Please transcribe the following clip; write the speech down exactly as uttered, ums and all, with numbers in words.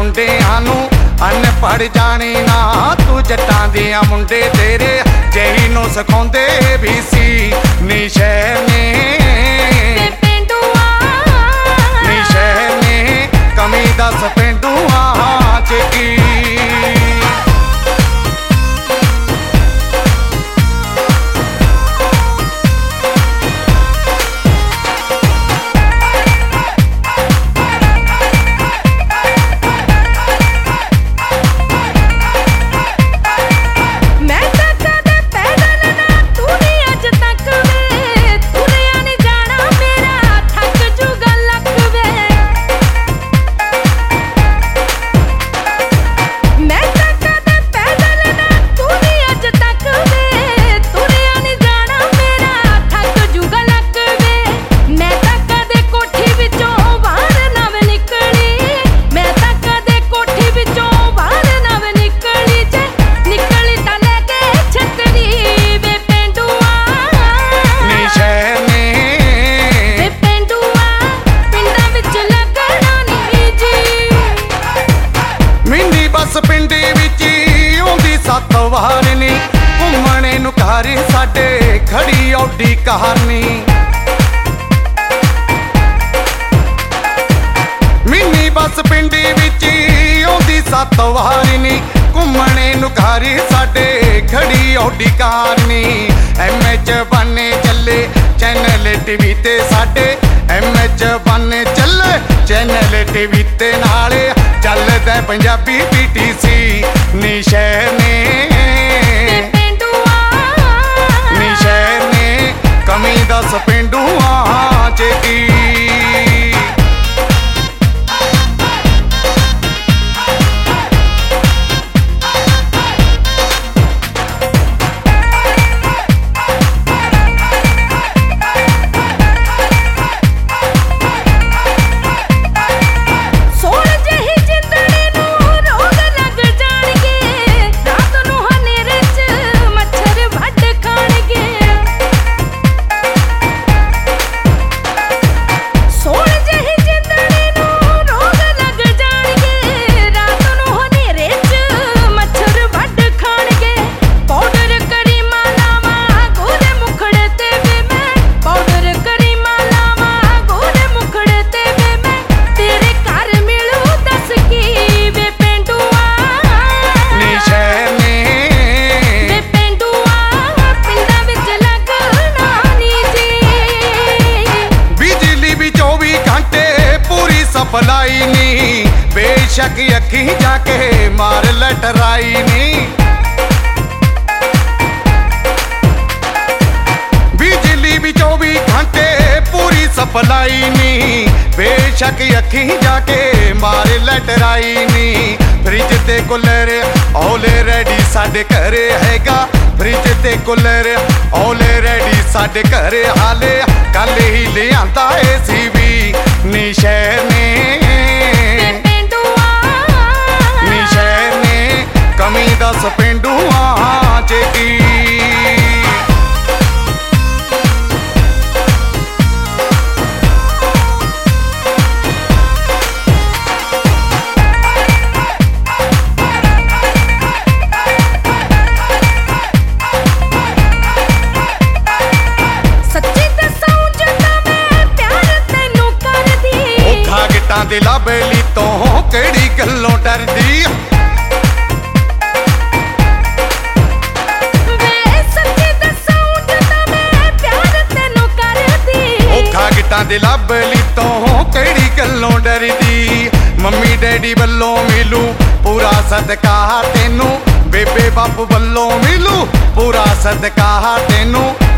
ਮੁੰਡਿਆਂ ਨੂੰ ਅਨਪੜ੍ਹ ਜਾਣੇ ਨਾ ਤੂੰ ਜੱਟਾਂ ਦੀਆਂ ਮੁੰਡੇ ਤੇਰੇ ਜਿਹੀ ਨੂੰ ਸਿਖਾਉਂਦੇ ਵੀ ਸੀ ਨੀ ਸ਼ਹਿਰ ਨੇ ਨੀ ਸ਼ਹਿਰ ਨੇ ਕਮੀ ਦੱਸ ਪੇਂਡੂਆਂ ਚ ਕੀ ਪਿੰਡੇ ਵਿੱਚ ਆਉਂਦੀ ਸੱਤ ਵਾਰ ਨੀ ਘੁੰਮਣੇ ਨੂੰ ਘਰ ਸਾਡੇ ਖੜੀ ਔਡੀ ਕਹਾਣੀ ਮਿੰਨੀ ਬੱਸ ਪਿੰਡੇ ਵਿੱਚ ਆਉਂਦੀ ਸੱਤ ਵਾਰ ਨੀ ਘੁੰਮਣੇ ਨੂੰ ਘਰ ਸਾਡੇ ਖੜੀ ਔਡੀ ਕਹਾਣੀ ਐਮ ਐਚ ਬਾਨੇ ਚੱਲੇ ਚੈਨਲ ਟੀਵੀ ਤੇ ਸਾਡੇ ਐਮ ਐਚ ਬਾਨੇ ਚੱਲੇ ਚੈਨਲ ਟੀਵੀ ਤੇ ਨਾਲੇ ਚੱਲਦਾ ਪੰਜਾਬੀ ਪੀ ਟੀ ਸੀ ਨੀ ਸ਼ਹਿਰ ਨੇ ਨੀ ਸ਼ਹਿਰ ਨੇ ਕਮੀ ਦੱਸ ਪੇਂਡੂਆਂ ਚ ਕੀ ਭਲਾਈ ਨੀ ਬੇਸ਼ੱਕ ਅੱਖੀ ਜਾ ਕੇ ਮਾਰ ਲਟਰਾਈ ਨੀ ਬਿਜਲੀ ਵੀ ਚੌਵੀ ਘੰਟੇ ਪੂਰੀ ਸਪਲਾਈ ਨੀ ਬੇਸ਼ੱਕ ਅੱਖੀ ਜਾ ਕੇ ਮਾਰ ਲਟਰਾਈ ਨੀ ਫਰਿੱਜ ਤੇ ਕੂਲਰ ਔਲੇ ਰੈਡੀ ਸਾਡੇ ਘਰੇ ਹੈਗਾ ਫਰਿੱਜ ਤੇ ਕੂਲਰ ਔਲੇ ਰੈਡੀ ਸਾਡੇ ਘਰੇ ਹਾਲੇ ਕੱਲ ਹੀ ਲਿਆਂਦਾ ਏ ਸੀ ਵੀ ਨੀ ਸ਼ਹਿਰ ਨੇ ਨੀ ਸ਼ਹਿਰ ਨੇ ਕਮੀ ਦੱਸ ਪੇਂਡੂਆਂ ਚ ਕੀ ਦੇ ਲਾਬੇਲੀ ਤੋਂ ਕਿਹੜੀ ਗੱਲੋਂ ਡਰਦੀ ਵੇ ਸੱਚੀ ਦੱਸਾਂ ਜਦੋਂ ਮੈਂ ਪਿਆਰ ਤੈਨੂੰ ਕਰਦੀ ਔਖਾ ਗਿੱਟਾਂ ਦੇ ਲਾਬੇਲੀ ਤੋਂ ਕਿਹੜੀ ਗੱਲੋਂ ਡਰਦੀ ਮੰਮੀ ਡੈਡੀ ਵੱਲੋਂ ਮਿਲੂ ਪੂਰਾ ਸਦਕਾ ਤੈਨੂੰ ਬੇਬੇ ਬਾਪੂ ਵੱਲੋਂ ਮਿਲੂ ਪੂਰਾ ਸਦਕਾ ਤੈਨੂੰ